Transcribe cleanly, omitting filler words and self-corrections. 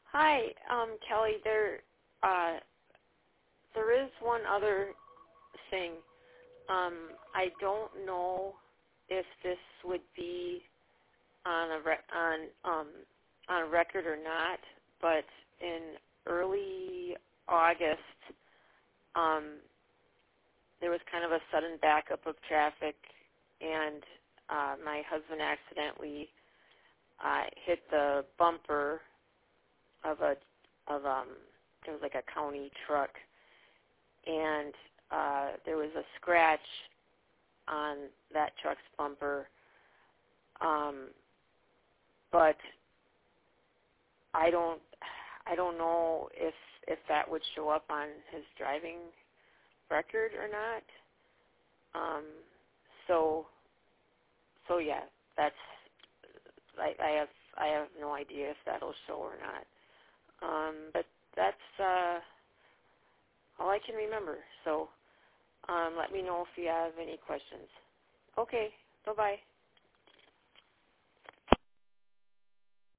Hi, Kelly. There is one other thing. I don't know if this would be on a record or not, but in early August, there was kind of a sudden backup of traffic, and my husband accidentally hit the bumper of it was like a county truck, and there was a scratch on that truck's bumper, but I don't know if that would show up on his driving record or not. So yeah, that's I have no idea if that'll show or not. But that's all I can remember. So let me know if you have any questions. Okay, bye-bye.